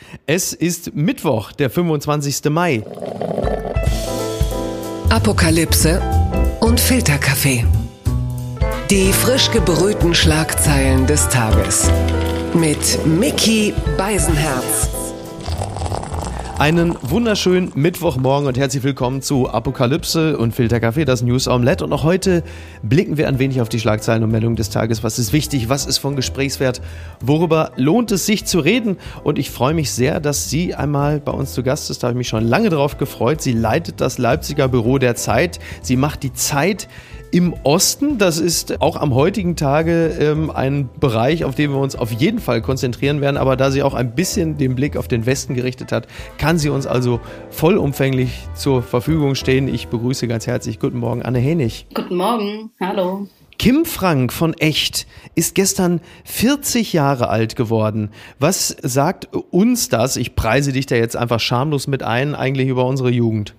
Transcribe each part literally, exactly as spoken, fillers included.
Es ist Mittwoch, der fünfundzwanzigster Mai. Apokalypse und Filterkaffee. Die frisch gebrühten Schlagzeilen des Tages. Mit Micky Beisenherz. Einen wunderschönen Mittwochmorgen und herzlich willkommen zu Apokalypse und Filterkaffee, das News Omelette. Und auch heute blicken wir ein wenig auf die Schlagzeilen und Meldungen des Tages. Was ist wichtig? Was ist von Gesprächswert? Worüber lohnt es sich zu reden? Und ich freue mich sehr, dass sie einmal bei uns zu Gast ist. Da habe ich mich schon lange drauf gefreut. Sie leitet das Leipziger Büro der Zeit. Sie macht die Zeit im Osten. Das ist auch am heutigen Tage ähm, ein Bereich, auf den wir uns auf jeden Fall konzentrieren werden. Aber da sie auch ein bisschen den Blick auf den Westen gerichtet hat, kann sie uns also vollumfänglich zur Verfügung stehen. Ich begrüße ganz herzlich. Guten Morgen, Anne Henig. Guten Morgen, hallo. Kim Frank von Echt ist gestern vierzig Jahre alt geworden. Was sagt uns das? Ich preise dich da jetzt einfach schamlos mit ein, eigentlich über unsere Jugend.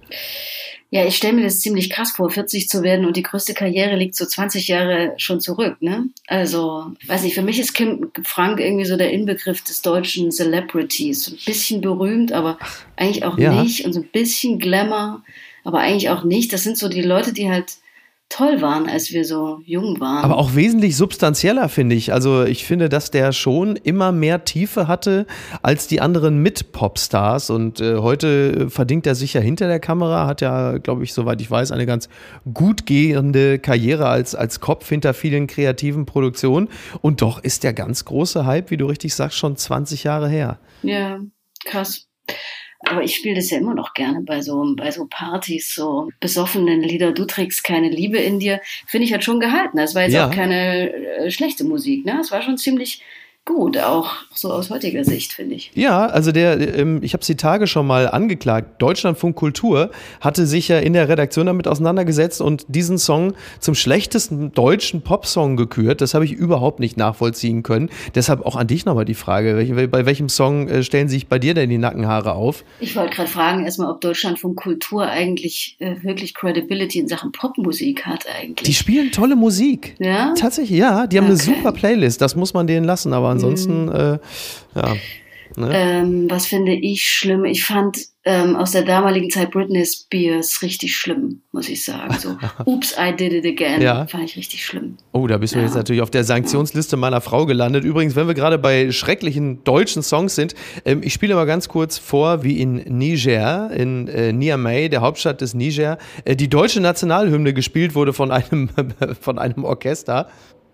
Ja, ich stelle mir das ziemlich krass vor, vierzig zu werden und die größte Karriere liegt so zwanzig Jahre schon zurück, ne? Also, weiß nicht, für mich ist Kim Frank irgendwie so der Inbegriff des deutschen Celebrities. So ein bisschen berühmt, aber eigentlich auch ja. nicht. Und so ein bisschen Glamour, aber eigentlich auch nicht. Das sind so die Leute, die halt toll waren, als wir so jung waren. Aber auch wesentlich substanzieller, finde ich. Also ich finde, dass der schon immer mehr Tiefe hatte als die anderen Mit-Popstars. Und äh, heute verdingt er sich ja hinter der Kamera, hat ja, glaube ich, soweit ich weiß, eine ganz gut gehende Karriere als, als Kopf hinter vielen kreativen Produktionen. Und doch ist der ganz große Hype, wie du richtig sagst, schon zwanzig Jahre her. Ja, krass. Aber ich spiele das ja immer noch gerne bei so, bei so Partys, so besoffenen Lieder, du trägst keine Liebe in dir, finde ich, hat schon gehalten. Das war jetzt ja. auch keine äh, schlechte Musik, ne? Es war schon ziemlich gut, auch so aus heutiger Sicht, finde ich. Ja, also der, ähm, ich habe es die Tage schon mal angeklagt. Deutschlandfunk Kultur hatte sich ja in der Redaktion damit auseinandergesetzt und diesen Song zum schlechtesten deutschen Popsong gekürt. Das habe ich überhaupt nicht nachvollziehen können. Deshalb auch an dich nochmal die Frage, welche, bei welchem Song äh, stellen sich bei dir denn die Nackenhaare auf? Ich wollte gerade fragen, erstmal, ob Deutschlandfunk Kultur eigentlich äh, wirklich Credibility in Sachen Popmusik hat eigentlich. Die spielen tolle Musik. Ja? Tatsächlich, ja. Die haben okay. eine super Playlist. Das muss man denen lassen, aber ansonsten, mhm. äh, ja. Ne? Ähm, was finde ich schlimm? Ich fand ähm, aus der damaligen Zeit Britney Spears richtig schlimm, muss ich sagen. So, Oops, I did it again. Ja. Fand ich richtig schlimm. Oh, da bist du ja. jetzt natürlich auf der Sanktionsliste meiner Frau gelandet. Übrigens, wenn wir gerade bei schrecklichen deutschen Songs sind, ähm, ich spiele mal ganz kurz vor, wie in Niger, in äh, Niamey, der Hauptstadt des Niger, äh, die deutsche Nationalhymne gespielt wurde von einem, von einem Orchester.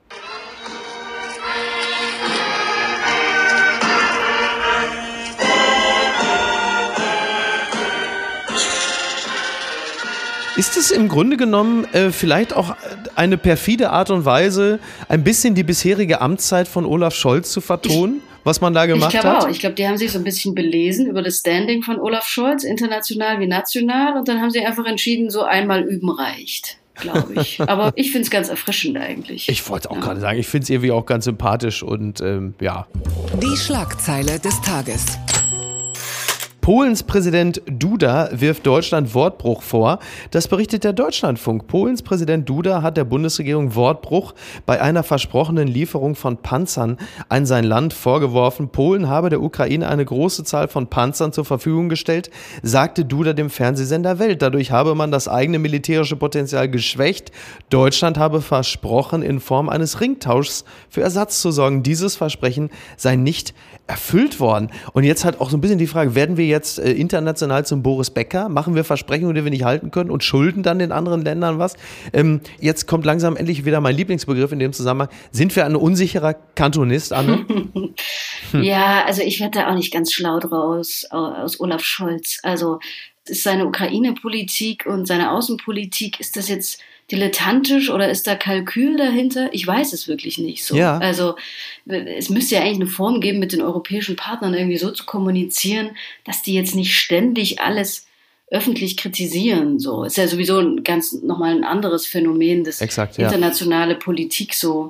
Ist es im Grunde genommen äh, vielleicht auch eine perfide Art und Weise, ein bisschen die bisherige Amtszeit von Olaf Scholz zu vertonen, ich, was man da gemacht ich hat? Ich glaube auch. Ich glaube, die haben sich so ein bisschen belesen über das Standing von Olaf Scholz, international wie national. Und dann haben sie einfach entschieden, so einmal üben reicht, glaube ich. Aber ich finde es ganz erfrischend eigentlich. Ich wollte auch ja. gerade sagen, ich finde es irgendwie auch ganz sympathisch und ähm, ja. Die Schlagzeile des Tages. Polens Präsident Duda wirft Deutschland Wortbruch vor. Das berichtet der Deutschlandfunk. Polens Präsident Duda hat der Bundesregierung Wortbruch bei einer versprochenen Lieferung von Panzern an sein Land vorgeworfen. Polen habe der Ukraine eine große Zahl von Panzern zur Verfügung gestellt, sagte Duda dem Fernsehsender Welt. Dadurch habe man das eigene militärische Potenzial geschwächt. Deutschland habe versprochen, in Form eines Ringtauschs für Ersatz zu sorgen. Dieses Versprechen sei nicht erfüllt worden. Und jetzt halt auch so ein bisschen die Frage, werden wir jetzt äh, international zum Boris Becker? Machen wir Versprechungen, die wir nicht halten können und schulden dann den anderen Ländern was? Ähm, jetzt kommt langsam endlich wieder mein Lieblingsbegriff in dem Zusammenhang. Sind wir ein unsicherer Kantonist, Anne? hm. Ja, also ich werde da auch nicht ganz schlau draus aus Olaf Scholz. Also ist seine Ukraine-Politik und seine Außenpolitik, ist das jetzt dilettantisch oder ist da Kalkül dahinter? Ich weiß es wirklich nicht so. Ja. Also es müsste ja eigentlich eine Form geben, mit den europäischen Partnern irgendwie so zu kommunizieren, dass die jetzt nicht ständig alles öffentlich kritisieren. So ist ja sowieso ein ganz nochmal ein anderes Phänomen, das Exakt, ja. internationale Politik so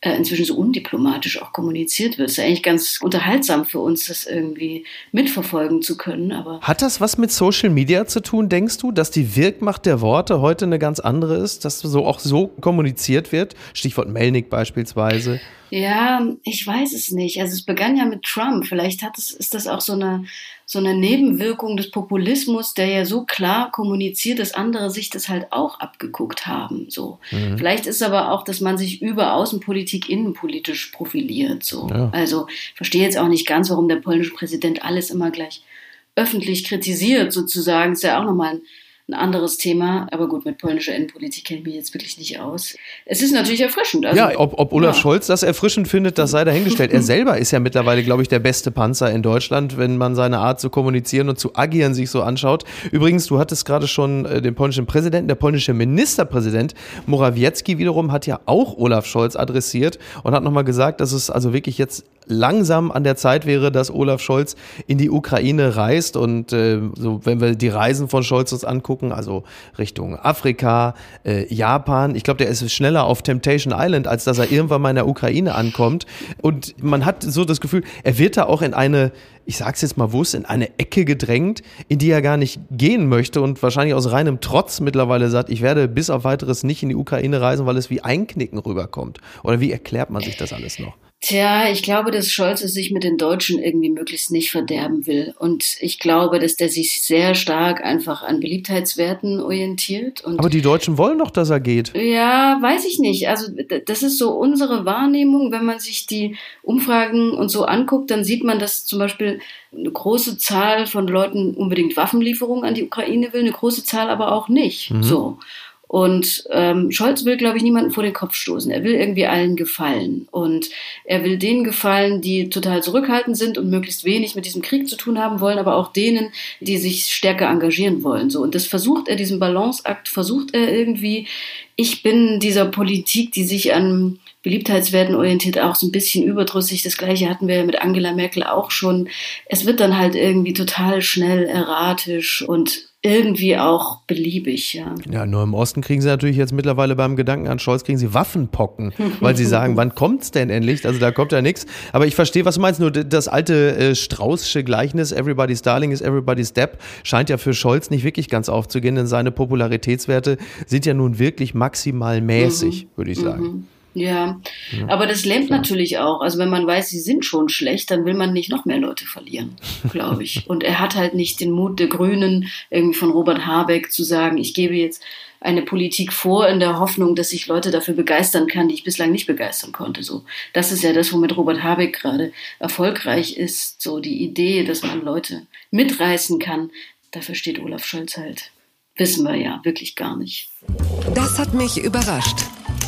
äh, inzwischen so undiplomatisch auch kommuniziert wird. Es ist ja eigentlich ganz unterhaltsam für uns, das irgendwie mitverfolgen zu können. Aber hat das was mit Social Media zu tun, denkst du, dass die Wirkmacht der Worte heute eine ganz andere ist, dass so auch so kommuniziert wird? Stichwort Melnick beispielsweise. Ja, ich weiß es nicht. Also es begann ja mit Trump. Vielleicht hat es, ist das auch so eine, so eine Nebenwirkung des Populismus, der ja so klar kommuniziert, dass andere sich das halt auch abgeguckt haben. So. Mhm. Vielleicht ist aber auch, dass man sich über Außenpolitik innenpolitisch profiliert. So. Ja. Also ich verstehe jetzt auch nicht ganz, warum der polnische Präsident alles immer gleich öffentlich kritisiert, sozusagen. Ist ja auch nochmal ein Ein anderes Thema, aber gut, mit polnischer Innenpolitik kenne ich mich jetzt wirklich nicht aus. Es ist natürlich erfrischend. Also, ja, ob, ob Olaf ja. Scholz das erfrischend findet, das sei dahingestellt. Er selber ist ja mittlerweile, glaube ich, der beste Panzer in Deutschland, wenn man seine Art zu kommunizieren und zu agieren sich so anschaut. Übrigens, du hattest gerade schon äh, den polnischen Präsidenten, der polnische Ministerpräsident Morawiecki wiederum hat ja auch Olaf Scholz adressiert und hat nochmal gesagt, dass es also wirklich jetzt langsam an der Zeit wäre, dass Olaf Scholz in die Ukraine reist und äh, so, wenn wir die Reisen von Scholz uns angucken, also Richtung Afrika, äh, Japan, ich glaube, der ist schneller auf Temptation Island, als dass er irgendwann mal in der Ukraine ankommt und man hat so das Gefühl, er wird da auch in eine, ich sag's jetzt mal bewusst, in eine Ecke gedrängt, in die er gar nicht gehen möchte und wahrscheinlich aus reinem Trotz mittlerweile sagt, ich werde bis auf weiteres nicht in die Ukraine reisen, weil es wie Einknicken rüberkommt. Oder wie erklärt man sich das alles noch? Tja, ich glaube, dass Scholz es sich mit den Deutschen irgendwie möglichst nicht verderben will. Und ich glaube, dass der sich sehr stark einfach an Beliebtheitswerten orientiert. Und aber die Deutschen wollen doch, dass er geht. Ja, weiß ich nicht. Also das ist so unsere Wahrnehmung. Wenn man sich die Umfragen und so anguckt, dann sieht man, dass zum Beispiel eine große Zahl von Leuten unbedingt Waffenlieferungen an die Ukraine will, eine große Zahl aber auch nicht. Mhm. So. Und ähm, Scholz will, glaube ich, niemanden vor den Kopf stoßen. Er will irgendwie allen gefallen. Und er will denen gefallen, die total zurückhaltend sind und möglichst wenig mit diesem Krieg zu tun haben wollen, aber auch denen, die sich stärker engagieren wollen. So. Und das versucht er, diesen Balanceakt versucht er irgendwie. Ich bin dieser Politik, die sich an Beliebtheitswerten orientiert, auch so ein bisschen überdrüssig. Das Gleiche hatten wir mit Angela Merkel auch schon. Es wird dann halt irgendwie total schnell erratisch und irgendwie auch beliebig, ja. Ja, nur im Osten kriegen sie natürlich jetzt mittlerweile beim Gedanken an Scholz, kriegen sie Waffenpocken, weil sie sagen, wann kommt's denn endlich? Also da kommt ja nichts. Aber ich verstehe, was du meinst. Nur das alte äh, Straußsche Gleichnis, everybody's darling is everybody's depp, scheint ja für Scholz nicht wirklich ganz aufzugehen, denn seine Popularitätswerte sind ja nun wirklich maximal mäßig, mhm. würde ich sagen. Mhm. Ja, ja, aber das lähmt ja. natürlich auch. Also wenn man weiß, sie sind schon schlecht, dann will man nicht noch mehr Leute verlieren, glaube ich. Und er hat halt nicht den Mut der Grünen, irgendwie von Robert Habeck zu sagen, ich gebe jetzt eine Politik vor in der Hoffnung, dass ich Leute dafür begeistern kann, die ich bislang nicht begeistern konnte. So, das ist ja das, womit Robert Habeck gerade erfolgreich ist. So die Idee, dass man Leute mitreißen kann, dafür steht Olaf Scholz halt. Wissen wir ja wirklich gar nicht. Das hat mich überrascht.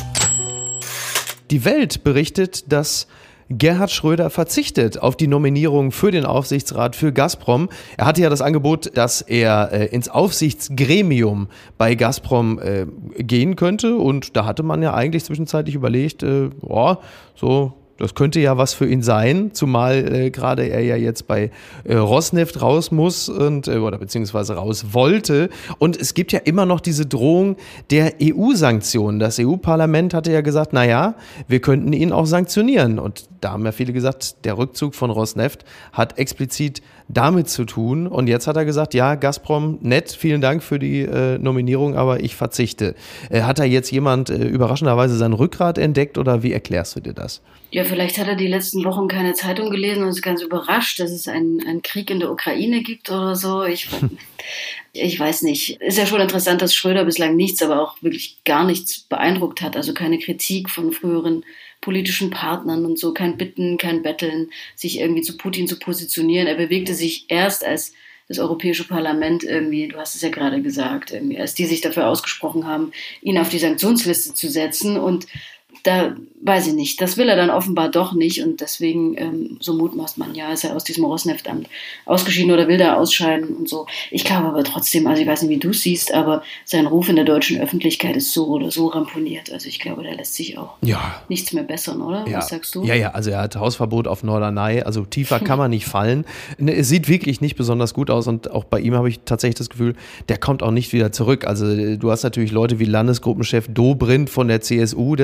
Die Welt berichtet, dass Gerhard Schröder verzichtet auf die Nominierung für den Aufsichtsrat für Gazprom. Er hatte ja das Angebot, dass er äh, ins Aufsichtsgremium bei Gazprom äh, gehen könnte. Und da hatte man ja eigentlich zwischenzeitlich überlegt, äh, boah, so... Das könnte ja was für ihn sein, zumal äh, gerade er ja jetzt bei äh, Rosneft raus muss und äh, oder beziehungsweise raus wollte. Und es gibt ja immer noch diese Drohung der E U-Sanktionen. Das E U-Parlament hatte ja gesagt, na ja, wir könnten ihn auch sanktionieren. Und da haben ja viele gesagt, der Rückzug von Rosneft hat explizit damit zu tun. Und jetzt hat er gesagt, ja, Gazprom, nett, vielen Dank für die äh, Nominierung, aber ich verzichte. Äh, hat da jetzt jemand äh, überraschenderweise sein Rückgrat entdeckt oder wie erklärst du dir das? Ja, vielleicht hat er die letzten Wochen keine Zeitung gelesen und ist ganz überrascht, dass es einen, einen Krieg in der Ukraine gibt oder so. Ich, ich weiß nicht. Ist ja schon interessant, dass Schröder bislang nichts, aber auch wirklich gar nichts beeindruckt hat. Also keine Kritik von früheren politischen Partnern und so, kein Bitten, kein Betteln, sich irgendwie zu Putin zu positionieren. Er bewegte sich erst, als das Europäische Parlament irgendwie, du hast es ja gerade gesagt, irgendwie, als die sich dafür ausgesprochen haben, ihn auf die Sanktionsliste zu setzen. Und da weiß ich nicht, das will er dann offenbar doch nicht und deswegen, ähm, so mutmaßt man ja, ist er aus diesem Rosneft-Amt ausgeschieden oder will da ausscheiden und so. Ich glaube aber trotzdem, also ich weiß nicht, wie du es siehst, aber sein Ruf in der deutschen Öffentlichkeit ist so oder so ramponiert. Also ich glaube, da lässt sich auch ja. nichts mehr bessern, oder? Ja. Was sagst du? Ja, ja, also er hat Hausverbot auf Norderney, also tiefer kann man nicht fallen. Es sieht wirklich nicht besonders gut aus und auch bei ihm habe ich tatsächlich das Gefühl, der kommt auch nicht wieder zurück. Also du hast natürlich Leute wie Landesgruppenchef Dobrindt von der C S U, der sogar möchte,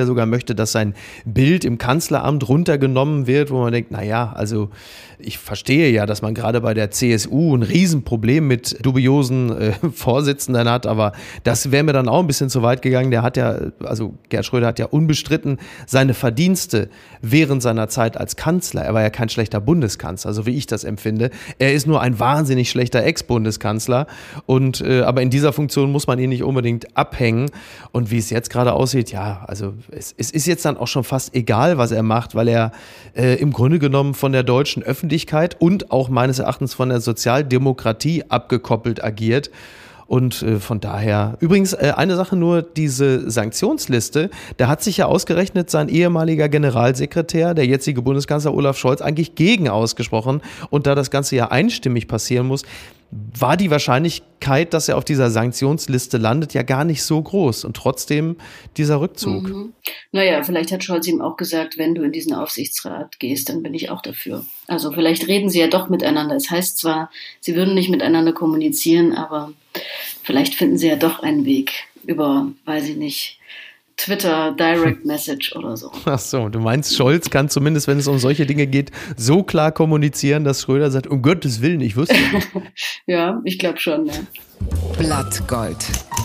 möchte, dass sein Bild im Kanzleramt runtergenommen wird, wo man denkt, naja, also ich verstehe ja, dass man gerade bei der C S U ein Riesenproblem mit dubiosen äh, Vorsitzenden hat, aber das wäre mir dann auch ein bisschen zu weit gegangen. Der hat ja, also Gerhard Schröder hat ja unbestritten seine Verdienste während seiner Zeit als Kanzler. Er war ja kein schlechter Bundeskanzler, so wie ich das empfinde. Er ist nur ein wahnsinnig schlechter Ex-Bundeskanzler und äh, aber in dieser Funktion muss man ihn nicht unbedingt abhängen. Und wie es jetzt gerade aussieht, ja, also es, es ist jetzt dann auch schon fast egal, was er macht, weil er äh, im Grunde genommen von der deutschen Öffentlichkeit und auch meines Erachtens von der Sozialdemokratie abgekoppelt agiert. Und äh, von daher, übrigens äh, eine Sache nur, diese Sanktionsliste, da hat sich ja ausgerechnet sein ehemaliger Generalsekretär, der jetzige Bundeskanzler Olaf Scholz, eigentlich gegen ausgesprochen. Und da das Ganze ja einstimmig passieren muss, war die Wahrscheinlichkeit, dass er auf dieser Sanktionsliste landet, ja gar nicht so groß. Und trotzdem dieser Rückzug. Mhm. Naja, vielleicht hat Scholz ihm auch gesagt, wenn du in diesen Aufsichtsrat gehst, dann bin ich auch dafür. Also vielleicht reden sie ja doch miteinander. Es heißt zwar, sie würden nicht miteinander kommunizieren, aber vielleicht finden sie ja doch einen Weg über, weiß ich nicht, Twitter, Direct Message oder so. Ach so, du meinst, Scholz kann zumindest, wenn es um solche Dinge geht, so klar kommunizieren, dass Schröder sagt, um Gottes Willen, ich wusste nicht. Ja, ich glaube schon, ja. Blattgold.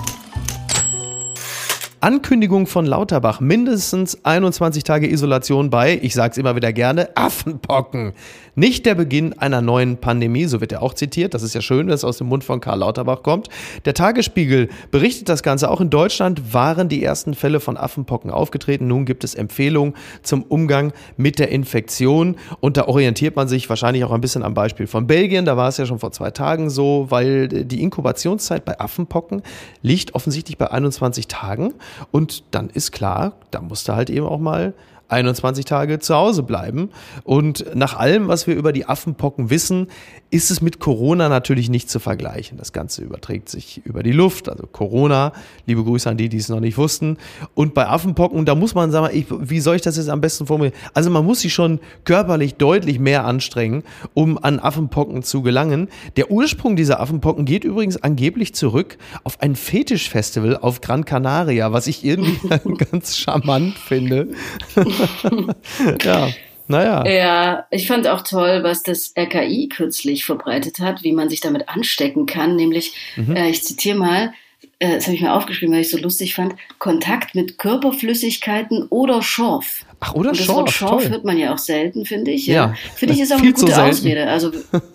Ankündigung von Lauterbach, mindestens einundzwanzig Tage Isolation bei, ich sag's immer wieder gerne, Affenpocken. Nicht der Beginn einer neuen Pandemie, so wird er auch zitiert. Das ist ja schön, dass es aus dem Mund von Karl Lauterbach kommt. Der Tagesspiegel berichtet das Ganze. Auch in Deutschland waren die ersten Fälle von Affenpocken aufgetreten. Nun gibt es Empfehlungen zum Umgang mit der Infektion. Und da orientiert man sich wahrscheinlich auch ein bisschen am Beispiel von Belgien. Da war es ja schon vor zwei Tagen so, weil die Inkubationszeit bei Affenpocken liegt offensichtlich bei einundzwanzig Tagen. Und dann ist klar, da musste halt eben auch mal einundzwanzig Tage zu Hause bleiben. Und nach allem, was wir über die Affenpocken wissen, ist es mit Corona natürlich nicht zu vergleichen. Das Ganze überträgt sich über die Luft. Also Corona, liebe Grüße an die, die es noch nicht wussten. Und bei Affenpocken, da muss man sagen, ich, wie soll ich das jetzt am besten formulieren? Also man muss sich schon körperlich deutlich mehr anstrengen, um an Affenpocken zu gelangen. Der Ursprung dieser Affenpocken geht übrigens angeblich zurück auf ein Fetischfestival auf Gran Canaria, was ich irgendwie ganz charmant finde. Ja, naja. Ja, ich fand auch toll, was das R K I kürzlich verbreitet hat, wie man sich damit anstecken kann, nämlich, mhm. äh, ich zitiere mal, äh, das habe ich mir aufgeschrieben, weil ich so lustig fand, Kontakt mit Körperflüssigkeiten oder Schorf. Ach, oder Und das Schorf, Wort Schorf toll. hört man ja auch selten, finde ich. Ja. Ja. Finde ich, ist auch Viel eine gute zu selten. Ausrede. Also,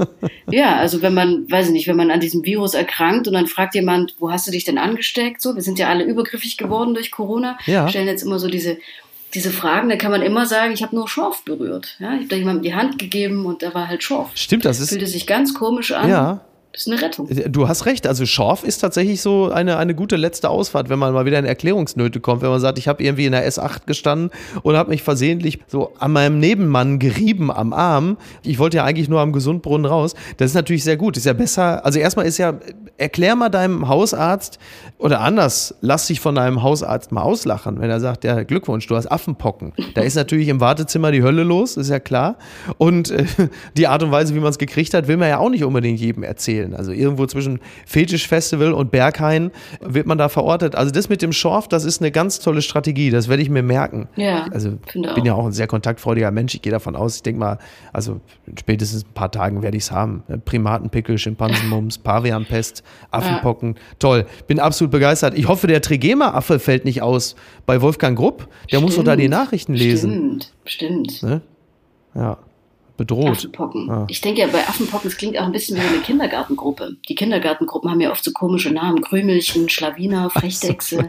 ja, also wenn man, weiß ich nicht, wenn man an diesem Virus erkrankt und dann fragt jemand, wo hast du dich denn angesteckt? So, wir sind ja alle übergriffig geworden durch Corona. Ja. Stellen jetzt immer so diese, diese Fragen, da kann man immer sagen, ich habe nur Schorf berührt. Ja, ich habe da jemandem die Hand gegeben und da war halt Schorf. Stimmt, das ist. Fühlte sich ganz komisch an. Ja. Das ist eine Rettung. Du hast recht, also Schorf ist tatsächlich so eine, eine gute letzte Ausfahrt, wenn man mal wieder in Erklärungsnöte kommt, wenn man sagt, ich habe irgendwie in der S acht gestanden und habe mich versehentlich so an meinem Nebenmann gerieben am Arm. Ich wollte ja eigentlich nur am Gesundbrunnen raus. Das ist natürlich sehr gut, ist ja besser, also erstmal ist ja, erklär mal deinem Hausarzt oder anders, lass dich von deinem Hausarzt mal auslachen, wenn er sagt, ja Glückwunsch, du hast Affenpocken. Da ist natürlich im Wartezimmer die Hölle los, ist ja klar. Und äh, die Art und Weise, wie man es gekriegt hat, will man ja auch nicht unbedingt jedem erzählen. Also irgendwo zwischen Fetischfestival und Berghain wird man da verortet. Also das mit dem Schorf, das ist eine ganz tolle Strategie. Das werde ich mir merken. Ja, also finde bin auch. ja auch ein sehr kontaktfreudiger Mensch. Ich gehe davon aus, ich denke mal, also in spätestens ein paar Tagen werde ich es haben. Primatenpickel, Schimpansenmumps, Pavianpest, Affenpocken. Ja. Toll. Bin absolut begeistert. Ich hoffe, der Trigema-Affe fällt nicht aus bei Wolfgang Grupp. Der stimmt, muss doch da die Nachrichten lesen. Stimmt, stimmt. Ne? Ja. Bedroht. Affenpocken. Ah. Ich denke ja, bei Affenpocken, es klingt auch ein bisschen wie eine Kindergartengruppe. Die Kindergartengruppen haben ja oft so komische Namen. Krümelchen, Schlawiner, Frechdechse.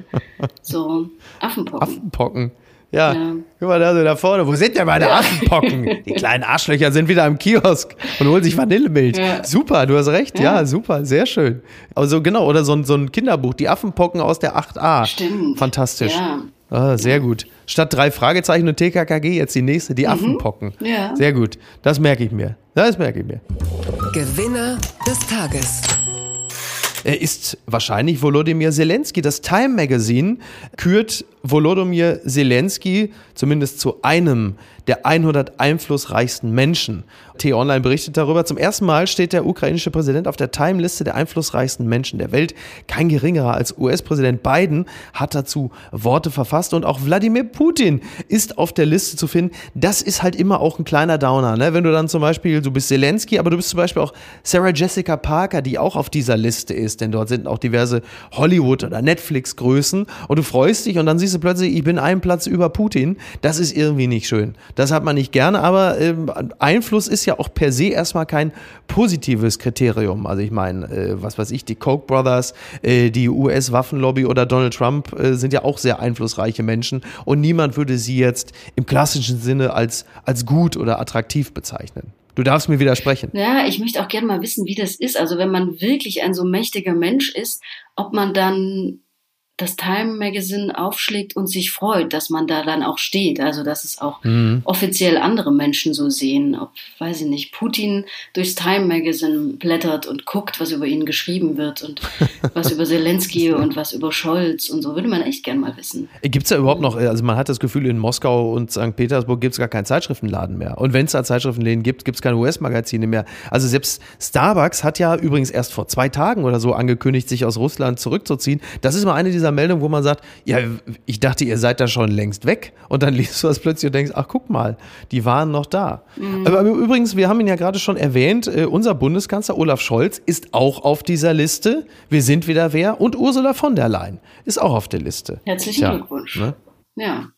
So, Affenpocken. Affenpocken. Ja. ja, guck mal da so da vorne. Wo sind denn meine ja. Affenpocken? Die kleinen Arschlöcher sind wieder im Kiosk und holen sich Vanillemilch. Ja. Super, du hast recht. Ja. ja, super, sehr schön. Also genau, oder so ein, so ein Kinderbuch, die Affenpocken aus der acht a. Stimmt. Fantastisch. Ja. Ah, sehr gut. Statt drei Fragezeichen und T K K G jetzt die nächste, die mhm. Affenpocken. Ja. Sehr gut. Das merke ich mir. Das merke ich mir. Gewinner des Tages. Er ist wahrscheinlich Volodymyr Zelensky. Das Time Magazine kürt Volodymyr Zelensky zumindest zu einem der hundert einflussreichsten Menschen. T-Online berichtet darüber, zum ersten Mal steht der ukrainische Präsident auf der Time-Liste der einflussreichsten Menschen der Welt. Kein geringerer als U S-Präsident Biden hat dazu Worte verfasst und auch Wladimir Putin ist auf der Liste zu finden. Das ist halt immer auch ein kleiner Downer, ne? Wenn du dann zum Beispiel, du bist Zelensky, aber du bist zum Beispiel auch Sarah Jessica Parker, die auch auf dieser Liste ist, denn dort sind auch diverse Hollywood- oder Netflix-Größen und du freust dich und dann siehst du plötzlich, ich bin einen Platz über Putin. Das ist irgendwie nicht schön. Das hat man nicht gerne, aber äh, Einfluss ist ja auch per se erstmal kein positives Kriterium. Also ich meine, äh, was weiß ich, die Koch Brothers, äh, die U S-Waffenlobby oder Donald Trump äh, sind ja auch sehr einflussreiche Menschen und niemand würde sie jetzt im klassischen Sinne als, als gut oder attraktiv bezeichnen. Du darfst mir widersprechen. Ja, ich möchte auch gerne mal wissen, wie das ist. Also wenn man wirklich ein so mächtiger Mensch ist, ob man dann das Time Magazine aufschlägt und sich freut, dass man da dann auch steht. Also, dass es auch mhm. offiziell andere Menschen so sehen. Ob, weiß ich nicht, Putin durchs Time Magazine blättert und guckt, was über ihn geschrieben wird und was über Zelensky und was über Scholz und so. Würde man echt gern mal wissen. Gibt es da überhaupt noch, also man hat das Gefühl, in Moskau und Sankt Petersburg gibt es gar keinen Zeitschriftenladen mehr. Und wenn es da Zeitschriftenläden gibt, gibt es keine U S-Magazine mehr. Also selbst Starbucks hat ja übrigens erst vor zwei Tagen oder so angekündigt, sich aus Russland zurückzuziehen. Das ist mal eine dieser Meldung, wo man sagt, ja, ich dachte, ihr seid da schon längst weg. Und dann liest du das plötzlich und denkst, ach, guck mal, die waren noch da. Mhm. Aber, aber übrigens, wir haben ihn ja gerade schon erwähnt, äh, unser Bundeskanzler Olaf Scholz ist auch auf dieser Liste. Wir sind wieder wer. Und Ursula von der Leyen ist auch auf der Liste. Herzlichen Tja, Glückwunsch. Ne? Ja.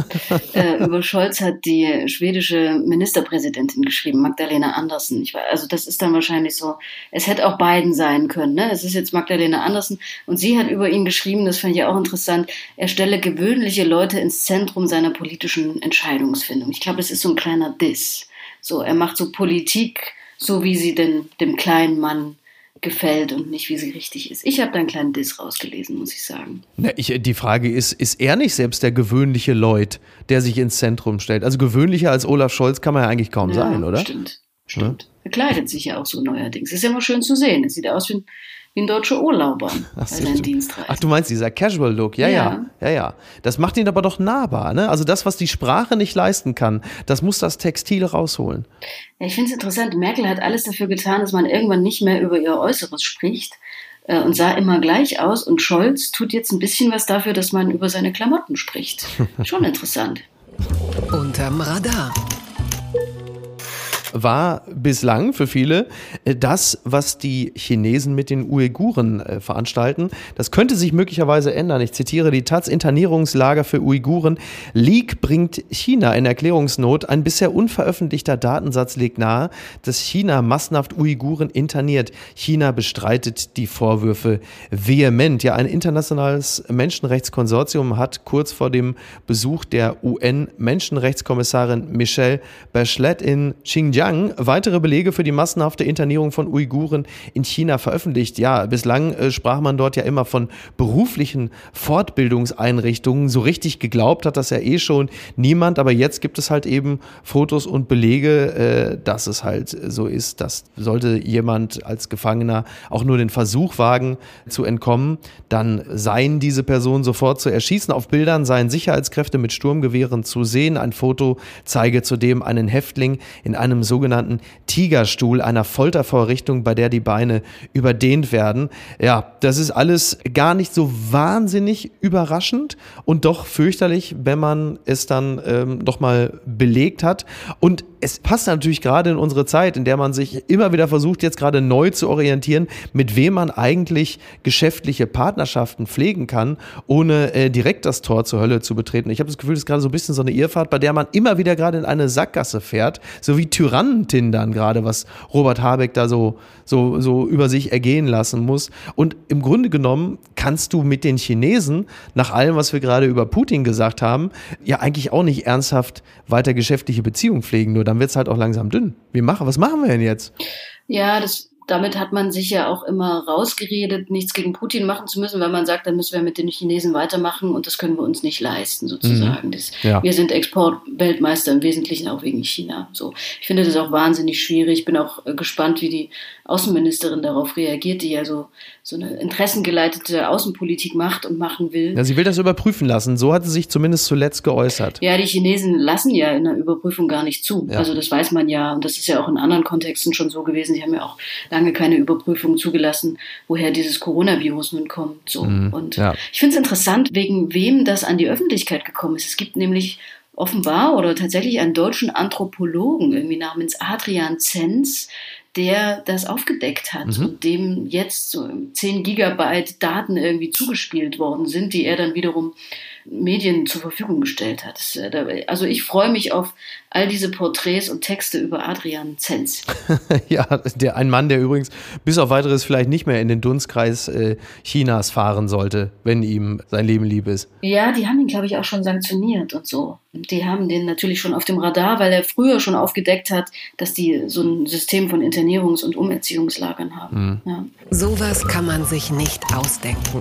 äh, über Scholz hat die schwedische Ministerpräsidentin geschrieben, Magdalena Andersson. Ich weiß, also das ist dann wahrscheinlich so, es hätte auch Biden sein können. Ne? Es ist jetzt Magdalena Andersson und sie hat über ihn geschrieben, das fand ich auch interessant, er stelle gewöhnliche Leute ins Zentrum seiner politischen Entscheidungsfindung. Ich glaube, es ist so ein kleiner Diss. So, er macht so Politik, so wie sie denn dem kleinen Mann gefällt und nicht, wie sie richtig ist. Ich habe da einen kleinen Diss rausgelesen, muss ich sagen. Na, ich, die Frage ist, ist er nicht selbst der gewöhnliche Lloyd, der sich ins Zentrum stellt? Also gewöhnlicher als Olaf Scholz kann man ja eigentlich kaum ja, sein, oder? Stimmt, stimmt. Ja? Er kleidet sich ja auch so neuerdings. Ist ja immer schön zu sehen. Es sieht aus wie ein, wie ein deutscher Urlauber bei seinem Dienstreisen. Ach, du meinst dieser Casual-Look? Ja, ja, ja, ja, ja. Das macht ihn aber doch nahbar, ne? Also das, was die Sprache nicht leisten kann, das muss das Textil rausholen. Ja, ich finde es interessant. Merkel hat alles dafür getan, dass man irgendwann nicht mehr über ihr Äußeres spricht äh, und sah immer gleich aus. Und Scholz tut jetzt ein bisschen was dafür, dass man über seine Klamotten spricht. Schon interessant. Unterm Radar. War bislang für viele das, was die Chinesen mit den Uiguren äh, veranstalten. Das könnte sich möglicherweise ändern. Ich zitiere die Taz: Internierungslager für Uiguren. Leak bringt China in Erklärungsnot. Ein bisher unveröffentlichter Datensatz legt nahe, dass China massenhaft Uiguren interniert. China bestreitet die Vorwürfe vehement. Ja, ein internationales Menschenrechtskonsortium hat kurz vor dem Besuch der U N-Menschenrechtskommissarin Michelle Bachelet in Xinjiang weitere Belege für die massenhafte Internierung von Uiguren in China veröffentlicht. Ja, bislang äh, sprach man dort ja immer von beruflichen Fortbildungseinrichtungen. So richtig geglaubt hat das ja eh schon niemand, aber jetzt gibt es halt eben Fotos und Belege, äh, dass es halt so ist, dass sollte jemand als Gefangener auch nur den Versuch wagen zu entkommen, dann seien diese Personen sofort zu erschießen. Auf Bildern seien Sicherheitskräfte mit Sturmgewehren zu sehen. Ein Foto zeige zudem einen Häftling in einem sogenannten Tigerstuhl, einer Foltervorrichtung, bei der die Beine überdehnt werden. Ja, das ist alles gar nicht so wahnsinnig überraschend und doch fürchterlich, wenn man es dann ähm, noch mal belegt hat. Und es passt natürlich gerade in unsere Zeit, in der man sich immer wieder versucht, jetzt gerade neu zu orientieren, mit wem man eigentlich geschäftliche Partnerschaften pflegen kann, ohne äh, direkt das Tor zur Hölle zu betreten. Ich habe das Gefühl, das ist gerade so ein bisschen so eine Irrfahrt, bei der man immer wieder gerade in eine Sackgasse fährt, so wie Tyrannentindern gerade, was Robert Habeck da so, so, so über sich ergehen lassen muss. Und im Grunde genommen kannst du mit den Chinesen, nach allem, was wir gerade über Putin gesagt haben, ja eigentlich auch nicht ernsthaft weiter geschäftliche Beziehungen pflegen, nur dann wird es halt auch langsam dünn. Wie machen, was machen wir denn jetzt? Ja, das damit hat man sich ja auch immer rausgeredet, nichts gegen Putin machen zu müssen, weil man sagt, dann müssen wir mit den Chinesen weitermachen und das können wir uns nicht leisten, sozusagen. Mhm. Das, ja. Wir sind Exportweltmeister im Wesentlichen auch wegen China. So. Ich finde das auch wahnsinnig schwierig. Ich bin auch gespannt, wie die Außenministerin darauf reagiert, die ja so, so eine interessengeleitete Außenpolitik macht und machen will. Ja, sie will das überprüfen lassen. So hat sie sich zumindest zuletzt geäußert. Ja, die Chinesen lassen ja in der Überprüfung gar nicht zu. Ja. Also das weiß man ja. Und das ist ja auch in anderen Kontexten schon so gewesen. Die haben ja auch lange keine Überprüfung zugelassen, woher dieses Coronavirus nun kommt. So. Mhm. Und ja. ich finde es interessant, wegen wem das an die Öffentlichkeit gekommen ist. Es gibt nämlich offenbar oder tatsächlich einen deutschen Anthropologen irgendwie namens Adrian Zenz, der das aufgedeckt hat mhm. und dem jetzt so zehn Gigabyte Daten irgendwie zugespielt worden sind, die er dann wiederum Medien zur Verfügung gestellt hat. Also ich freue mich auf all diese Porträts und Texte über Adrian Zenz. Ja, der, ein Mann, der übrigens bis auf Weiteres vielleicht nicht mehr in den Dunstkreis äh, Chinas fahren sollte, wenn ihm sein Leben lieb ist. Ja, die haben ihn, glaube ich, auch schon sanktioniert und so. Und die haben den natürlich schon auf dem Radar, weil er früher schon aufgedeckt hat, dass die so ein System von Internierungs- und Umerziehungslagern haben. Mhm. Ja. Sowas kann man sich nicht ausdenken.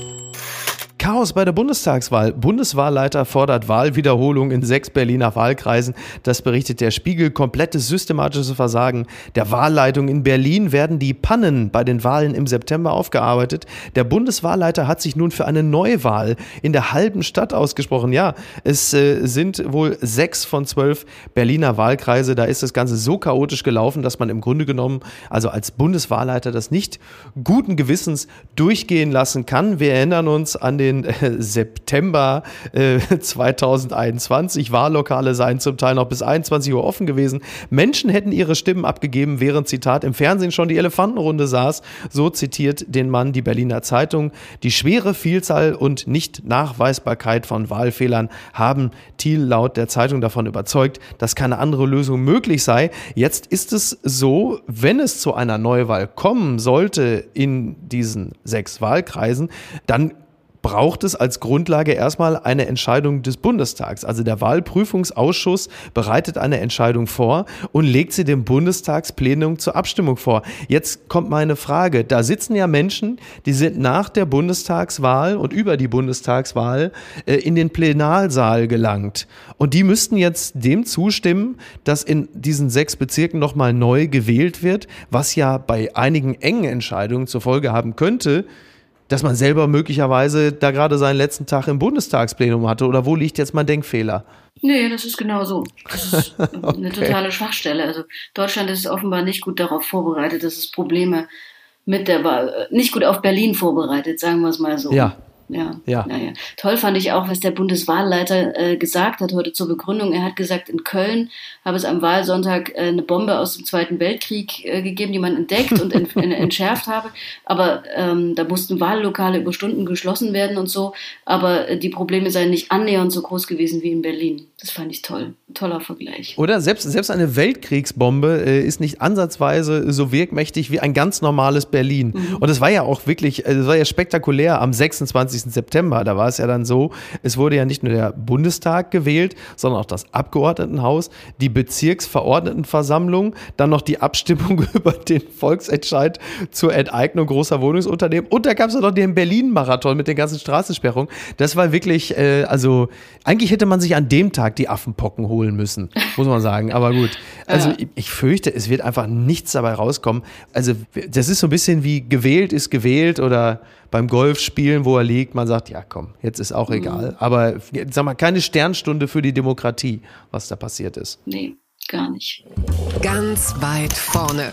Chaos bei der Bundestagswahl. Bundeswahlleiter fordert Wahlwiederholung in sechs Berliner Wahlkreisen. Das berichtet der Spiegel. Komplettes systematisches Versagen der Wahlleitung in Berlin werden die Pannen bei den Wahlen im September aufgearbeitet. Der Bundeswahlleiter hat sich nun für eine Neuwahl in der halben Stadt ausgesprochen. Ja, es äh, sind wohl sechs von zwölf Berliner Wahlkreise. Da ist das Ganze so chaotisch gelaufen, dass man im Grunde genommen, also als Bundeswahlleiter, das nicht guten Gewissens durchgehen lassen kann. Wir erinnern uns an den September äh, zweitausendeinundzwanzig. Wahllokale seien zum Teil noch bis einundzwanzig Uhr offen gewesen. Menschen hätten ihre Stimmen abgegeben, während, Zitat, im Fernsehen schon die Elefantenrunde saß. So zitiert den Mann die Berliner Zeitung. Die schwere Vielzahl und Nicht-Nachweisbarkeit von Wahlfehlern haben Thiel laut der Zeitung davon überzeugt, dass keine andere Lösung möglich sei. Jetzt ist es so, wenn es zu einer Neuwahl kommen sollte in diesen sechs Wahlkreisen, dann braucht es als Grundlage erstmal eine Entscheidung des Bundestags. Also der Wahlprüfungsausschuss bereitet eine Entscheidung vor und legt sie dem Bundestagsplenum zur Abstimmung vor. Jetzt kommt meine Frage. Da sitzen ja Menschen, die sind nach der Bundestagswahl und über die Bundestagswahl äh, in den Plenarsaal gelangt. Und die müssten jetzt dem zustimmen, dass in diesen sechs Bezirken nochmal neu gewählt wird, was ja bei einigen engen Entscheidungen zur Folge haben könnte, dass man selber möglicherweise da gerade seinen letzten Tag im Bundestagsplenum hatte? Oder wo liegt jetzt mein Denkfehler? Nee, das ist genau so. Das ist okay. Eine totale Schwachstelle. Also Deutschland ist offenbar nicht gut darauf vorbereitet, dass es Probleme mit der Wahl, nicht gut auf Berlin vorbereitet, sagen wir es mal so. Ja. Ja, ja. ja, ja. Toll fand ich auch, was der Bundeswahlleiter äh, gesagt hat heute zur Begründung. Er hat gesagt, in Köln habe es am Wahlsonntag äh, eine Bombe aus dem Zweiten Weltkrieg äh, gegeben, die man entdeckt und ent- entschärft habe. Aber ähm, da mussten Wahllokale über Stunden geschlossen werden und so. Aber äh, die Probleme seien nicht annähernd so groß gewesen wie in Berlin. Das fand ich toll. Toller Vergleich. Oder selbst, selbst eine Weltkriegsbombe äh, ist nicht ansatzweise so wirkmächtig wie ein ganz normales Berlin. Mhm. Und es war ja auch wirklich, es war ja spektakulär am sechsundzwanzigsten September. Da war es ja dann so, es wurde ja nicht nur der Bundestag gewählt, sondern auch das Abgeordnetenhaus, die Bezirksverordnetenversammlung, dann noch die Abstimmung über den Volksentscheid zur Enteignung großer Wohnungsunternehmen und da gab es ja noch den Berlin-Marathon mit den ganzen Straßensperrungen. Das war wirklich, äh, also eigentlich hätte man sich an dem Tag die Affenpocken holen müssen, muss man sagen. Aber gut, also ja. ich, ich fürchte, es wird einfach nichts dabei rauskommen. Also das ist so ein bisschen wie gewählt ist gewählt oder beim Golfspielen, wo er liegt, man sagt, ja komm, jetzt ist auch egal. Mhm. Aber sag mal, keine Sternstunde für die Demokratie, was da passiert ist. Nee, gar nicht. Ganz weit vorne.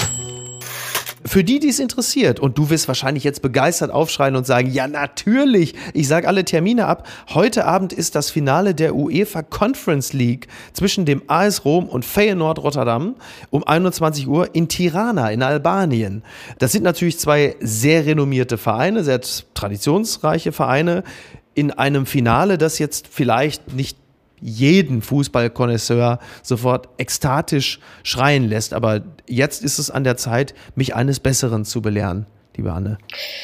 Für die, die es interessiert, und du wirst wahrscheinlich jetzt begeistert aufschreien und sagen, ja natürlich, ich sage alle Termine ab. Heute Abend ist das Finale der UEFA Conference League zwischen dem A S Rom und Feyenoord Rotterdam um einundzwanzig Uhr in Tirana in Albanien. Das sind natürlich zwei sehr renommierte Vereine, sehr traditionsreiche Vereine in einem Finale, das jetzt vielleicht nicht jeden Fußballkonnoisseur sofort ekstatisch schreien lässt. Aber jetzt ist es an der Zeit, mich eines Besseren zu belehren, liebe Anne.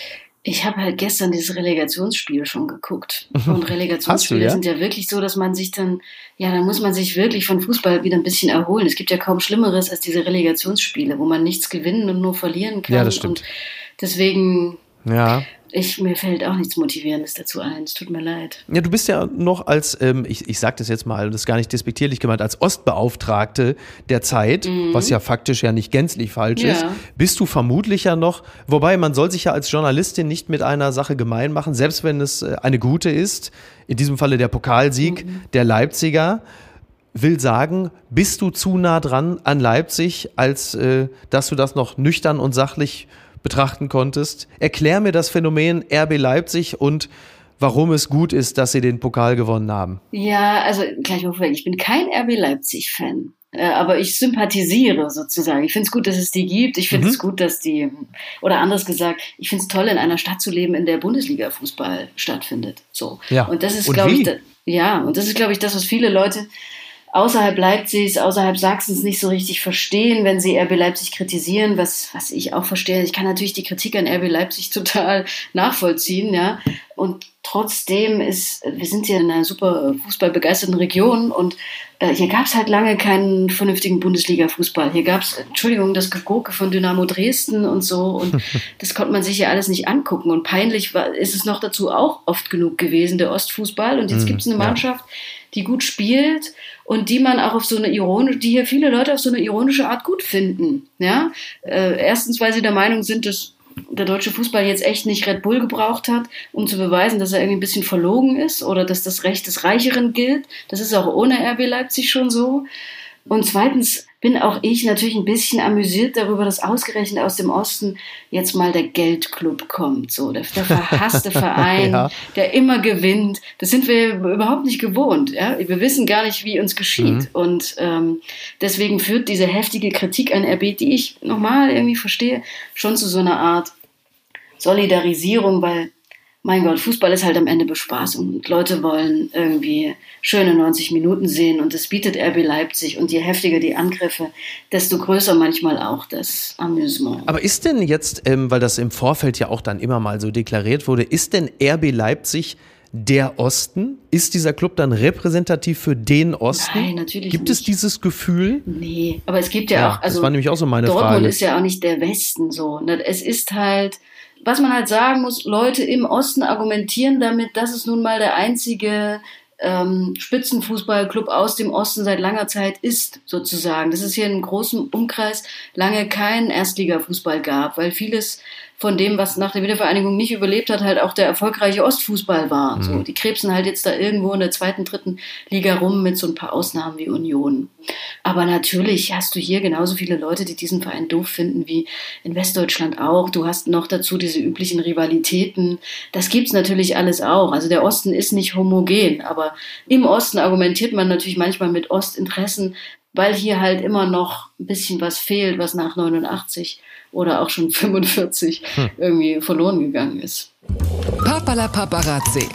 Ich habe halt gestern dieses Relegationsspiel schon geguckt. Und Relegationsspiele du, ja? sind ja wirklich so, dass man sich dann, ja, dann muss man sich wirklich von Fußball wieder ein bisschen erholen. Es gibt ja kaum Schlimmeres als diese Relegationsspiele, wo man nichts gewinnen und nur verlieren kann. Ja, das stimmt. Und deswegen, ja. ich, mir fällt auch nichts Motivierendes dazu ein. Es tut mir leid. Ja, du bist ja noch als, ähm, ich, ich sag das jetzt mal, das ist gar nicht despektierlich gemeint, als Ostbeauftragte der Zeit, mhm. was ja faktisch ja nicht gänzlich falsch ja. ist, bist du vermutlich ja noch, wobei man soll sich ja als Journalistin nicht mit einer Sache gemein machen, selbst wenn es eine gute ist, in diesem Falle der Pokalsieg mhm. der Leipziger, will sagen, bist du zu nah dran an Leipzig, als äh, dass du das noch nüchtern und sachlich betrachten konntest. Erklär mir das Phänomen R B Leipzig und warum es gut ist, dass sie den Pokal gewonnen haben. Ja, also gleich mal vorweg, ich bin kein R B Leipzig-Fan, äh, aber ich sympathisiere sozusagen. Ich finde es gut, dass es die gibt. Ich finde es mhm. gut, dass die, oder anders gesagt, ich finde es toll, in einer Stadt zu leben, in der Bundesliga-Fußball stattfindet. So. Ja. Und das ist, glaube ich, da, ja, und das ist, glaube ich, das, was viele Leute außerhalb Leipzigs, außerhalb Sachsens nicht so richtig verstehen, wenn sie R B Leipzig kritisieren, was, was ich auch verstehe. Ich kann natürlich die Kritik an R B Leipzig total nachvollziehen, ja. Und trotzdem ist, wir sind hier in einer super fußballbegeisterten Region und äh, hier gab es halt lange keinen vernünftigen Bundesliga-Fußball. Hier gab es, Entschuldigung, das Gegurke von Dynamo Dresden und so und das konnte man sich ja alles nicht angucken. Und peinlich war, ist es noch dazu auch oft genug gewesen, der Ostfußball. Und jetzt mm, gibt es eine Mannschaft, ja. die gut spielt und die man auch auf so eine ironische, die hier viele Leute auf so eine ironische Art gut finden. Ja? Äh, erstens, weil sie der Meinung sind, dass der deutsche Fußball jetzt echt nicht Red Bull gebraucht hat, um zu beweisen, dass er irgendwie ein bisschen verlogen ist oder dass das Recht des Reicheren gilt. Das ist auch ohne R B Leipzig schon so. Und zweitens bin auch ich natürlich ein bisschen amüsiert darüber, dass ausgerechnet aus dem Osten jetzt mal der Geldclub kommt. So, der, der verhasste Verein, ja. der immer gewinnt. Das sind wir überhaupt nicht gewohnt. Ja? Wir wissen gar nicht, wie uns geschieht. Mhm. Und ähm, deswegen führt diese heftige Kritik an R B, die ich nochmal irgendwie verstehe, schon zu so einer Art Solidarisierung, weil mein Gott, Fußball ist halt am Ende Bespaßung und Leute wollen irgendwie schöne neunzig Minuten sehen und das bietet R B Leipzig und je heftiger die Angriffe, desto größer manchmal auch das Amüsement. Aber ist denn jetzt, ähm, weil das im Vorfeld ja auch dann immer mal so deklariert wurde, ist denn R B Leipzig der Osten? Ist dieser Club dann repräsentativ für den Osten? Nein, natürlich Gibt nicht. es dieses Gefühl? Nee, aber es gibt ja, ja auch, also das war nämlich auch so meine Dortmund Frage. ist ja auch nicht der Westen so. Es ist halt, was man halt sagen muss, Leute im Osten argumentieren damit, dass es nun mal der einzige ähm, Spitzenfußballclub aus dem Osten seit langer Zeit ist, sozusagen. Dass es hier in großem Umkreis lange keinen Erstligafußball gab, weil vieles von dem, was nach der Wiedervereinigung nicht überlebt hat, halt auch der erfolgreiche Ostfußball war. Mhm. So, die krebsen halt jetzt da irgendwo in der zweiten, dritten Liga rum mit so ein paar Ausnahmen wie Union. Aber natürlich hast du hier genauso viele Leute, die diesen Verein doof finden, wie in Westdeutschland auch. Du hast noch dazu diese üblichen Rivalitäten. Das gibt's natürlich alles auch. Also der Osten ist nicht homogen, aber im Osten argumentiert man natürlich manchmal mit Ostinteressen, weil hier halt immer noch ein bisschen was fehlt, was nach neunundachtzig oder auch schon fünfundvierzig hm. irgendwie verloren gegangen ist. Papala Paparazzi.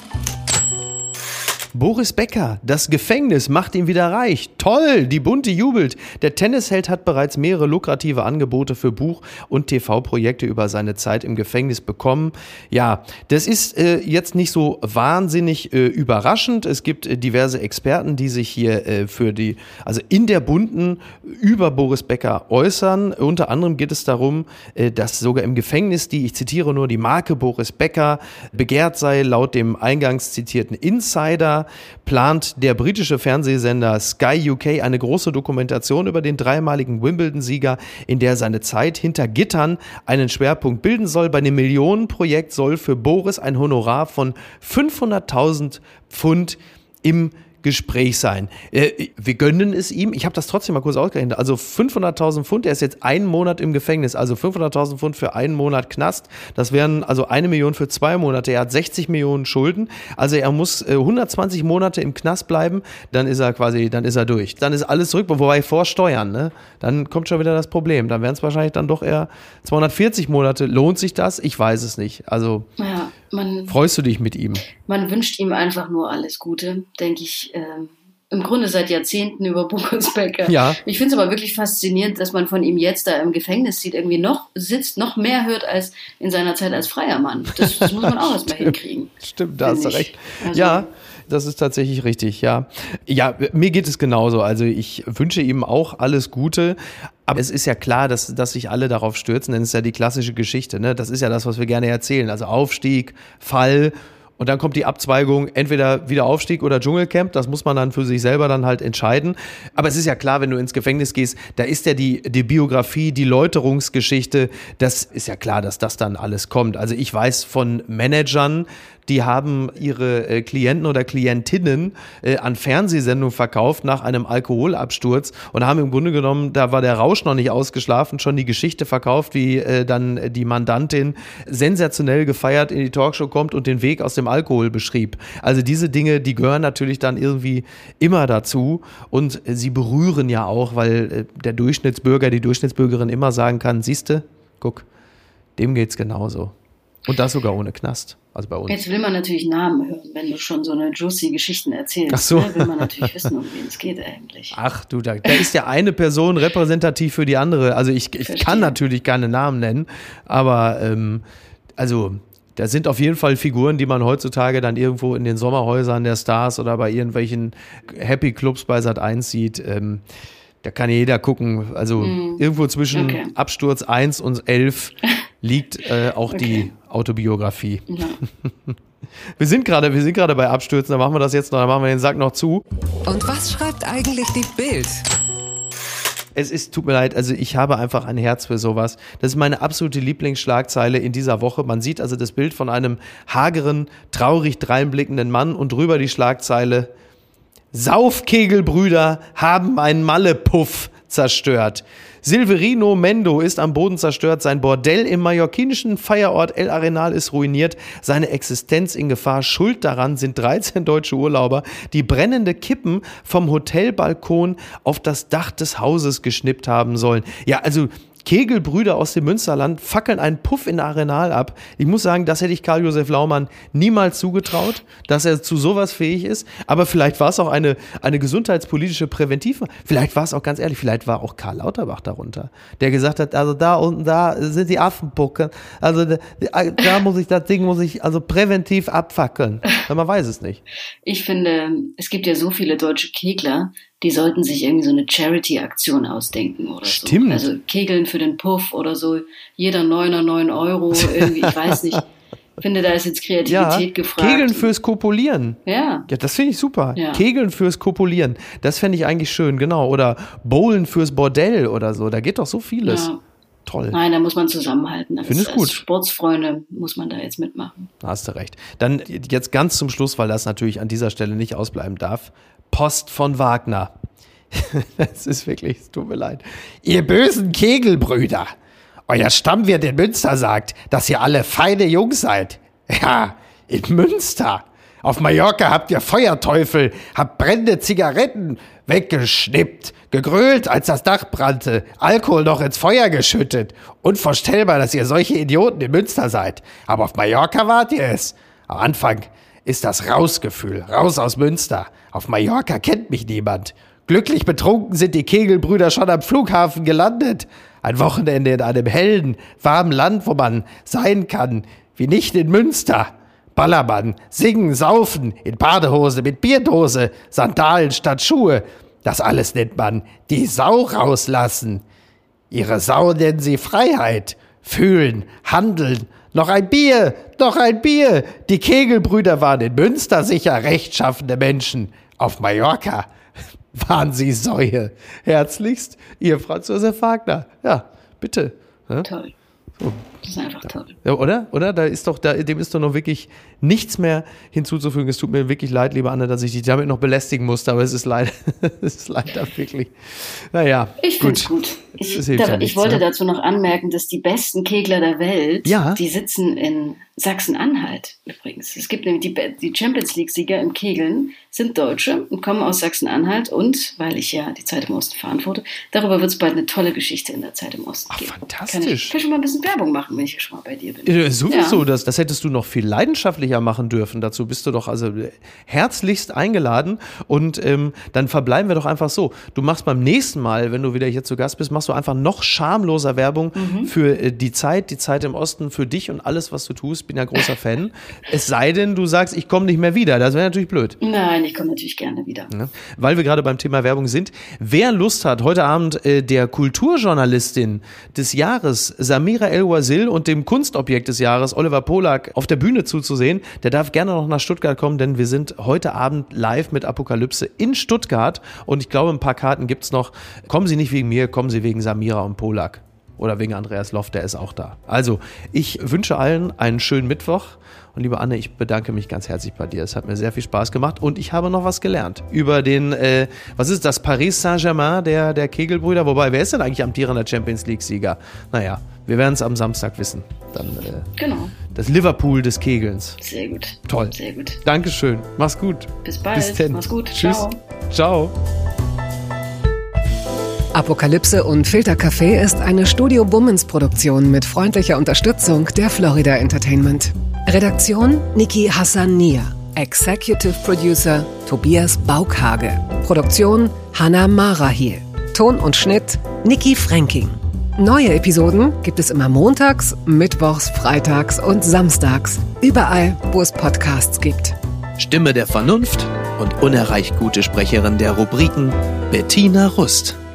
Boris Becker, das Gefängnis macht ihn wieder reich. Toll, die Bunte jubelt. Der Tennisheld hat bereits mehrere lukrative Angebote für Buch- und T V-Projekte über seine Zeit im Gefängnis bekommen. Ja, das ist äh, jetzt nicht so wahnsinnig äh, überraschend. Es gibt äh, diverse Experten, die sich hier äh, für die, also in der Bunten über Boris Becker äußern. Unter anderem geht es darum, äh, dass sogar im Gefängnis die, ich zitiere nur, die Marke Boris Becker begehrt sei. Laut dem eingangs zitierten Insider plant der britische Fernsehsender Sky U K eine große Dokumentation über den dreimaligen Wimbledon-Sieger, in der seine Zeit hinter Gittern einen Schwerpunkt bilden soll. Bei dem Millionenprojekt soll für Boris ein Honorar von fünfhunderttausend Pfund im Gespräch sein. Äh, wir gönnen es ihm. Ich habe das trotzdem mal kurz ausgerechnet. Also fünfhunderttausend Pfund, er ist jetzt einen Monat im Gefängnis. Also fünfhunderttausend Pfund für einen Monat Knast. Das wären also eine Million für zwei Monate. Er hat sechzig Millionen Schulden. Also er muss äh, hundertzwanzig Monate im Knast bleiben. Dann ist er quasi, dann ist er durch. Dann ist alles zurück, wobei vor Steuern, ne? Dann kommt schon wieder das Problem. Dann wären es wahrscheinlich dann doch eher zweihundertvierzig Monate. Lohnt sich das? Ich weiß es nicht. Also ja, man, freust du dich mit ihm? Man wünscht ihm einfach nur alles Gute, denke ich. Ähm, im Grunde seit Jahrzehnten über Boris Becker. Ja. Ich finde es aber wirklich faszinierend, dass man von ihm jetzt da im Gefängnis sieht, irgendwie noch sitzt, noch mehr hört als in seiner Zeit als freier Mann. Das, das muss man auch erstmal hinkriegen. Stimmt, da hast du recht. Also, ja, das ist tatsächlich richtig, ja. Ja, mir geht es genauso. Also ich wünsche ihm auch alles Gute. Aber es ist ja klar, dass, dass sich alle darauf stürzen, denn es ist ja die klassische Geschichte. Ne? Das ist ja das, was wir gerne erzählen. Also Aufstieg, Fall. Und dann kommt die Abzweigung, entweder wieder Aufstieg oder Dschungelcamp. Das muss man dann für sich selber dann halt entscheiden. Aber es ist ja klar, wenn du ins Gefängnis gehst, da ist ja die, die Biografie, die Läuterungsgeschichte. Das ist ja klar, dass das dann alles kommt. Also ich weiß von Managern, die haben ihre äh, Klienten oder Klientinnen äh, an Fernsehsendungen verkauft nach einem Alkoholabsturz und haben im Grunde genommen, da war der Rausch noch nicht ausgeschlafen, schon die Geschichte verkauft, wie äh, dann die Mandantin sensationell gefeiert in die Talkshow kommt und den Weg aus dem Alkohol beschrieb. Also diese Dinge, die gehören natürlich dann irgendwie immer dazu und äh, sie berühren ja auch, weil äh, der Durchschnittsbürger, die Durchschnittsbürgerin immer sagen kann, siehste, guck, dem geht's genauso. Und das sogar ohne Knast. Also bei uns. Jetzt will man natürlich Namen hören, wenn du schon so eine juicy Geschichten erzählst. Ach so. Ne? Will man natürlich wissen, um wen es geht eigentlich. Ach du, da, da ist ja eine Person repräsentativ für die andere. Also ich, ich kann natürlich keine Namen nennen, aber ähm, also da sind auf jeden Fall Figuren, die man heutzutage dann irgendwo in den Sommerhäusern der Stars oder bei irgendwelchen Happy Clubs bei Sat eins sieht. Ähm, da kann jeder gucken. Also mm. irgendwo zwischen okay. Absturz eins und elf liegt äh, auch okay. die Autobiografie. Ja. Wir sind gerade, wir sind gerade bei Abstürzen, dann machen wir das jetzt noch, dann machen wir den Sack noch zu. Und was schreibt eigentlich die Bild? Es ist, tut mir leid, also ich habe einfach ein Herz für sowas. Das ist meine absolute Lieblingsschlagzeile in dieser Woche. Man sieht also das Bild von einem hageren, traurig dreinblickenden Mann und drüber die Schlagzeile: Saufkegelbrüder haben einen Malle-Puff zerstört. Silverino Mendo ist am Boden zerstört, sein Bordell im mallorquinischen Feierort El Arenal ist ruiniert, seine Existenz in Gefahr. Schuld daran sind dreizehn deutsche Urlauber, die brennende Kippen vom Hotelbalkon auf das Dach des Hauses geschnippt haben sollen. Ja, also Kegelbrüder aus dem Münsterland fackeln einen Puff in Arenal ab. Ich muss sagen, das hätte ich Karl-Josef Laumann niemals zugetraut, dass er zu sowas fähig ist. Aber vielleicht war es auch eine, eine gesundheitspolitische Präventiv. Vielleicht war es auch, ganz ehrlich, vielleicht war auch Karl Lauterbach darunter, der gesagt hat, also da unten, da sind die Affenpucke. Also da, da muss ich, das Ding muss ich also präventiv abfackeln. Man weiß es nicht. Ich finde, es gibt ja so viele deutsche Kegler, die sollten sich irgendwie so eine Charity-Aktion ausdenken oder so. Stimmt. Also Kegeln für den Puff oder so, jeder Neuner, neun Euro, irgendwie, ich weiß nicht. Ich finde, da ist jetzt Kreativität ja, gefragt. Kegeln fürs Kopulieren. Ja. Ja, das finde ich super. Ja. Kegeln fürs Kopulieren. Das fände ich eigentlich schön, genau. Oder Bowlen fürs Bordell oder so. Da geht doch so vieles. Ja. Toll. Nein, da muss man zusammenhalten. Als, Finde ich gut. Als Sportsfreunde muss man da jetzt mitmachen. Da hast du recht. Dann jetzt ganz zum Schluss, weil das natürlich an dieser Stelle nicht ausbleiben darf. Post von Wagner. Das ist wirklich, es tut mir leid. Ihr bösen Kegelbrüder. Euer Stammwirt in Münster sagt, dass ihr alle feine Jungs seid. Ja, in Münster. Auf Mallorca habt ihr Feuerteufel, habt brennende Zigaretten weggeschnippt, gegrölt, als das Dach brannte, Alkohol noch ins Feuer geschüttet. Unvorstellbar, dass ihr solche Idioten in Münster seid. Aber auf Mallorca wart ihr es. Am Anfang ist das Rausgefühl, raus aus Münster. Auf Mallorca kennt mich niemand. Glücklich betrunken sind die Kegelbrüder schon am Flughafen gelandet. Ein Wochenende in einem hellen, warmen Land, wo man sein kann, wie nicht in Münster. Ballermann, singen, saufen, in Badehose mit Bierdose, Sandalen statt Schuhe. Das alles nennt man die Sau rauslassen. Ihre Sau nennen sie Freiheit. Fühlen, handeln. Noch ein Bier, noch ein Bier. Die Kegelbrüder waren in Münster sicher rechtschaffende Menschen. Auf Mallorca waren sie Säue. Herzlichst, Ihr Franz Josef Wagner. Ja, bitte. Ja? Toll. So. Das ist einfach toll. Ja, oder? Oder? Da ist doch, da, dem ist doch noch wirklich nichts mehr hinzuzufügen. Es tut mir wirklich leid, liebe Anne, dass ich dich damit noch belästigen musste, aber es ist leider, es ist leider wirklich. Naja. Ich finde es gut. Ich, da, ja nichts, ich wollte ne? dazu noch anmerken, dass die besten Kegler der Welt, ja? die sitzen in Sachsen-Anhalt übrigens. Es gibt nämlich die, die Champions League-Sieger im Kegeln, sind Deutsche und kommen aus Sachsen-Anhalt und, weil ich ja die Zeit im Osten verantworte, darüber wird es bald eine tolle Geschichte in der Zeit im Osten Ach, geben. Fantastisch. Kann ich, kann ich schon mal ein bisschen Werbung machen. machen, wenn ich schon mal bei dir bin. Äh, sowieso, ja. das, das hättest du noch viel leidenschaftlicher machen dürfen. Dazu bist du doch also herzlichst eingeladen. Und ähm, dann verbleiben wir doch einfach so. Du machst beim nächsten Mal, wenn du wieder hier zu Gast bist, machst du einfach noch schamloser Werbung mhm. für äh, die Zeit, die Zeit im Osten, für dich und alles, was du tust. Bin ja großer Fan. Es sei denn, du sagst, ich komme nicht mehr wieder. Das wäre natürlich blöd. Nein, ich komme natürlich gerne wieder. Ja, weil wir gerade beim Thema Werbung sind. Wer Lust hat, heute Abend äh, der Kulturjournalistin des Jahres, Samira El-Wazil, und dem Kunstobjekt des Jahres, Oliver Polak, auf der Bühne zuzusehen, der darf gerne noch nach Stuttgart kommen, denn wir sind heute Abend live mit Apokalypse in Stuttgart und ich glaube, ein paar Karten gibt's noch. Kommen Sie nicht wegen mir, kommen Sie wegen Samira und Polak. Oder wegen Andreas Loff, der ist auch da. Also, ich wünsche allen einen schönen Mittwoch. Und liebe Anne, ich bedanke mich ganz herzlich bei dir. Es hat mir sehr viel Spaß gemacht und ich habe noch was gelernt über den, äh, was ist das, Paris Saint-Germain der, der Kegelbrüder? Wobei, wer ist denn eigentlich amtierender Champions-League-Sieger? Naja, wir werden es am Samstag wissen. Dann, äh, genau. Das Liverpool des Kegelns. Sehr gut. Toll. Sehr gut. Dankeschön. Mach's gut. Bis bald. Bis denn. Mach's gut. Tschüss. Ciao. Ciao. Apokalypse und Filtercafé ist eine Studio Bummens Produktion mit freundlicher Unterstützung der Florida Entertainment. Redaktion Niki Hassania. Executive Producer Tobias Baukhage. Produktion Hannah Marahiel. Ton und Schnitt Niki Fränking. Neue Episoden gibt es immer montags, mittwochs, freitags und samstags. Überall, wo es Podcasts gibt. Stimme der Vernunft und unerreicht gute Sprecherin der Rubriken Bettina Rust.